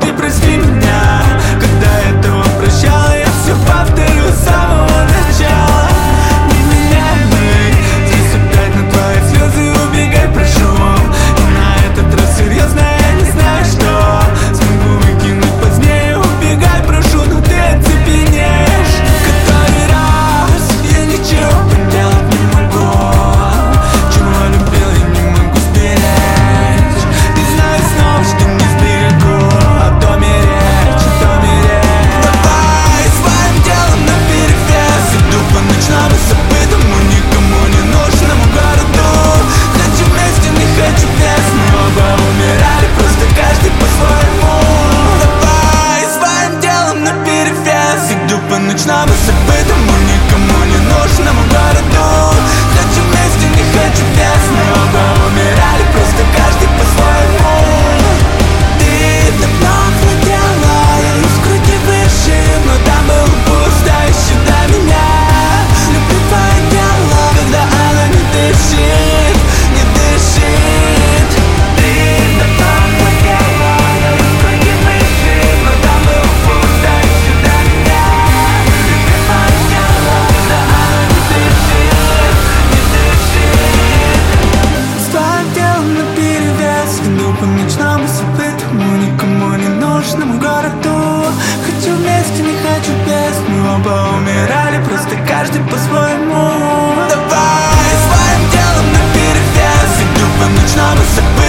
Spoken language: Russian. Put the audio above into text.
ты прости меня. Когда этого прощала, я все повторю с самого начала. Невменяемый, здесь опять на твои слезы убегай, прошу. И на этот раз серьезно, я не знаю, что смогу выкинуть позднее. Убегай, прошу, но ты оцепенеешь. Который раз я ничего поделать не могу. Чего любил, я не могу сберечь. Ты знаешь снова, что не сберегу. А то меречь, а то меречь. Давай своим делом наперевес. Иду по ночному забытому, никому не нужному городу. Хочу вместе, не хочу без. Мы оба умирали, просто каждый по-своему. Давай своим делом наперевес. Иду по ночному забытому, никому не нужному городу. Хочу вместе, не хочу без. Мы оба умирали, просто каждый по-своему. Ты давно владела, я из груди вышиб, но там было пусто еще до меня. Люблю твое тело, когда оно не дышит, не дышит. Ты давно владела, я из груди вышиб, но там было пусто еще до меня. Люблю твое тело, когда оно не дышит, не дышит. С твоим телом наперевес. Иду по ночному забытому, никому не нужному городу. Хочу вместе, не хочу без. Мы оба умирали, просто каждый по-своему. Давай своим телом наперевес. Иду по ночному забытому.